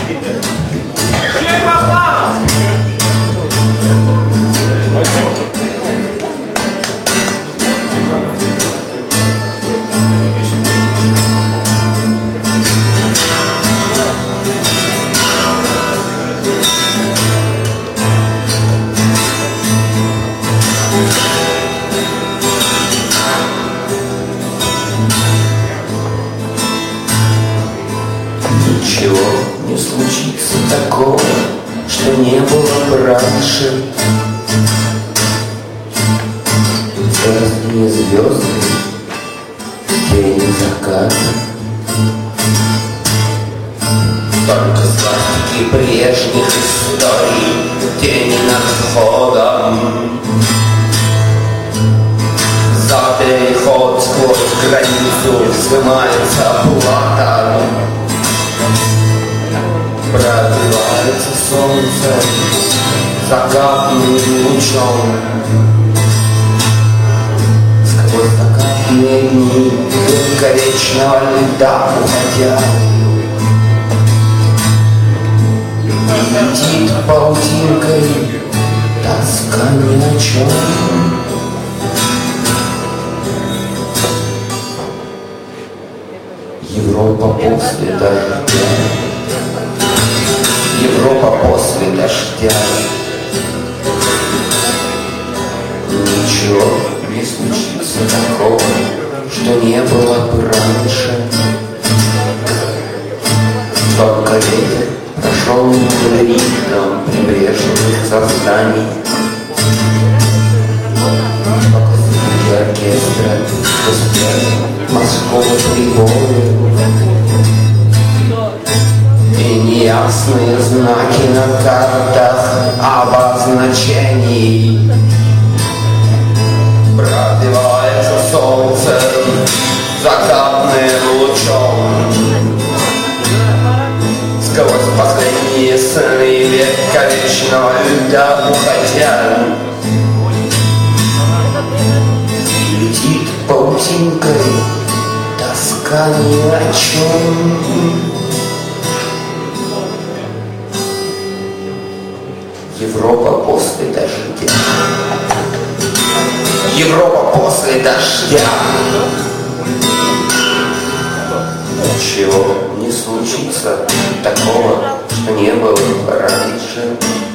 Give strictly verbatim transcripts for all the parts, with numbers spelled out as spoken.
Ничего не случится такого, что не было бы раньше. Звездные звезды, тени заката, только сластики прежних историй, тени над входом. За переход сквозь границу вздымается плата. Пробивается солнце закатным лучом. Сквозь закатные дни бесконечного льда уходя, летит паутинкой тоска ни о чем. Европа после дождя, Европа после дождя. Ничего не случится такого, что не было бы раньше. Только ветер прошел ритмом прибрежных созданий. Только звуки оркестра успели морского прибоя. И неясные знаки на картах обозначений. Пробивается солнце закатным лучом. Сквозь последние сны вековечного льда уходя, и летит паутинкой тоска ни о чем. Европа после дождя, Европа после дождя. Ничего не случится такого, что не было раньше.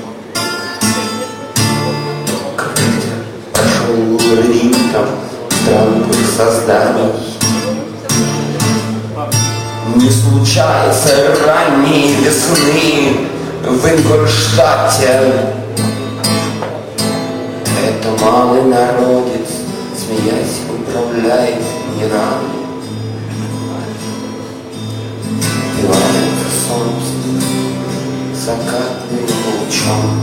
Как ветер прошел ритм странных созданий. Не случается ранней весны в Ингольштадте. Это малый народец, смеясь, управляет мирами. Пивает солнце закатным лучом.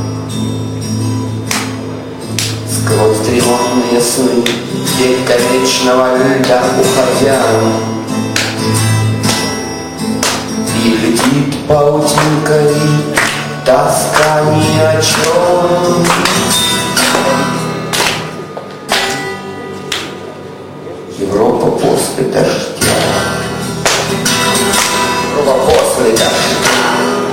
Сквозь тревожные сны вековечного льда уходя, и летит паутинкой тоска ни о чем. Европа после дождя, Европа после дождя.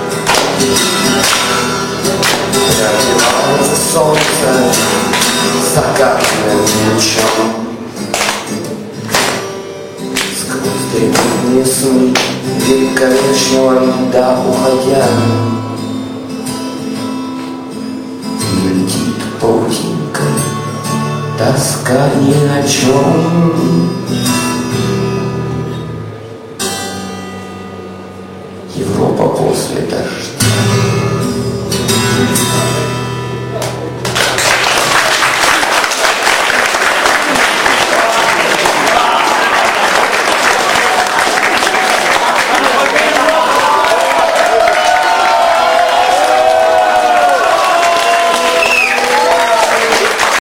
Пробивается солнце закатным лучом. Сквозь тревожные сны вековечного льда уходя, и летит паутинкой тоска ни о чем.